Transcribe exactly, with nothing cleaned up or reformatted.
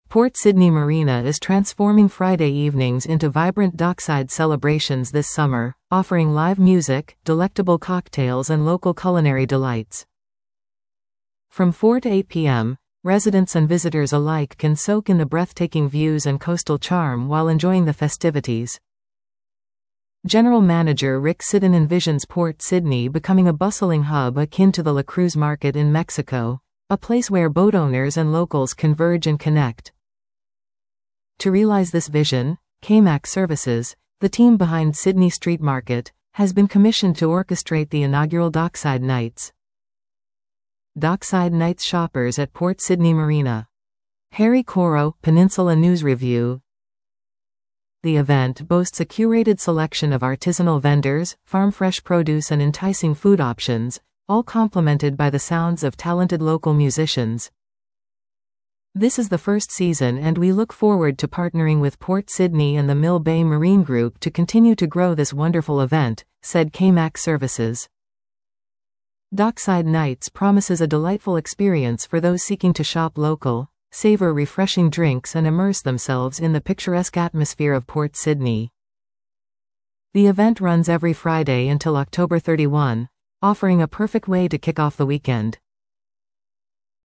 Port Sydney Marina is transforming Friday evenings into vibrant dockside celebrations this summer, offering live music, delectable cocktails and local culinary delights. From four to eight p m, residents and visitors alike can soak in the breathtaking views and coastal charm while enjoying the festivities. General Manager Rick Siddon envisions Port Sydney becoming a bustling hub akin to the La Cruz Market in Mexico, a place where boat owners and locals converge and connect. To realize this vision, K MAC Services, the team behind Sydney Street Market, has been commissioned to orchestrate the inaugural Dockside Nights. Dockside Nights shoppers at Port Sydney Marina. Harry Coro, Peninsula News Review. The event boasts a curated selection of artisanal vendors, farm-fresh produce and enticing food options, all complemented by the sounds of talented local musicians. This is the first season and we look forward to partnering with Port Sydney and the Mill Bay Marine Group to continue to grow this wonderful event, said K MAC Services. Dockside Nights promises a delightful experience for those seeking to shop local, savor refreshing drinks and immerse themselves in the picturesque atmosphere of Port Sydney. The event runs every Friday until October thirty-first, offering a perfect way to kick off the weekend.